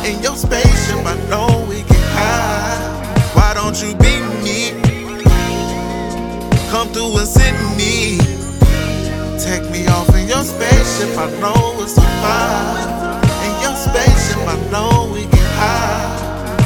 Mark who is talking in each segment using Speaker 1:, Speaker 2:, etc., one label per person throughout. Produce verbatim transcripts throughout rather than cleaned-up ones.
Speaker 1: In your spaceship, I know we get high. Why don't you be me? Come through and sit me. Take me off in your spaceship, I know it's a vibe. In your spaceship, I know we get high.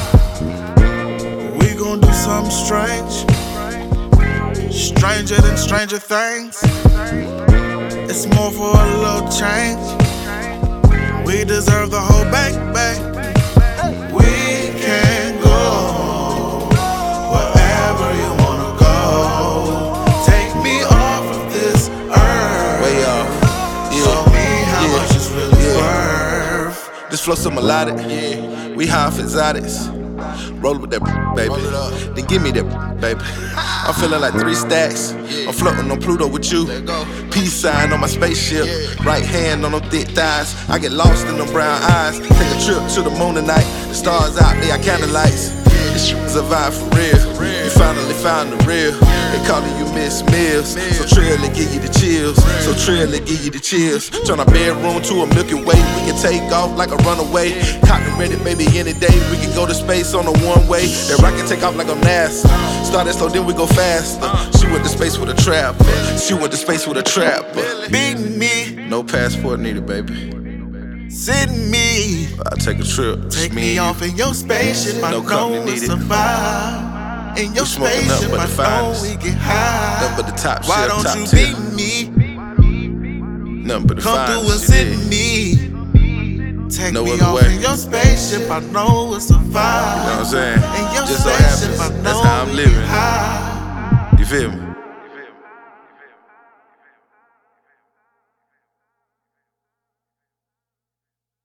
Speaker 1: We gon' do something strange, stranger than Stranger Things. It's more for a little change. We deserve the whole bank, back. We can go wherever you wanna go. Take me off of this earth.
Speaker 2: Way off. Yeah.
Speaker 1: Show me how
Speaker 2: Yeah.
Speaker 1: much it's really
Speaker 2: Yeah.
Speaker 1: worth.
Speaker 2: This flow so melodic. Yeah. We high off exotics. Roll with that baby. Then give me that baby. I'm feeling like three stacks. I'm floating on Pluto with you. Peace sign on my spaceship. Right hand on them thick thighs. I get lost in them brown eyes. Take a trip to the moon tonight. The stars out there, I count the lights. This shit is a vibe for real. You finally found the real. They calling you Miss Mills. So Trill and give you the chills. So Trill and give you the chills. Turn our bedroom to a Milky Way. We can take off like a runaway. Cotton ready, baby, any day. We can go to space on a one way. That rocket take off like a NASA. Started slow, then we go faster. She went to space with a trap. She went to space with a trap.
Speaker 1: Be me,
Speaker 2: No passport needed, baby.
Speaker 1: sit me.
Speaker 2: I'll take a trip. Just
Speaker 1: Take
Speaker 2: me
Speaker 1: me
Speaker 2: and
Speaker 1: off in your spaceship, I
Speaker 2: No
Speaker 1: know
Speaker 2: company
Speaker 1: it's
Speaker 2: needed.
Speaker 1: a vibe. In your
Speaker 2: We smoking
Speaker 1: spaceship,
Speaker 2: nothing but
Speaker 1: I
Speaker 2: the
Speaker 1: know
Speaker 2: finest.
Speaker 1: we get high.
Speaker 2: Nothing but the top
Speaker 1: Why
Speaker 2: shelf,
Speaker 1: don't
Speaker 2: top
Speaker 1: you
Speaker 2: tier.
Speaker 1: be me?
Speaker 2: Nothing but the
Speaker 1: Come through and
Speaker 2: finest.
Speaker 1: sit
Speaker 2: You dig?
Speaker 1: me. Take
Speaker 2: No
Speaker 1: me
Speaker 2: other
Speaker 1: off
Speaker 2: way.
Speaker 1: in your spaceship, I know it's a vibe.
Speaker 2: You know what I'm saying?
Speaker 1: In your
Speaker 2: Just so
Speaker 1: spaceship,
Speaker 2: happens.
Speaker 1: I know
Speaker 2: That's how I'm
Speaker 1: we
Speaker 2: living.
Speaker 1: get high.
Speaker 2: You feel me?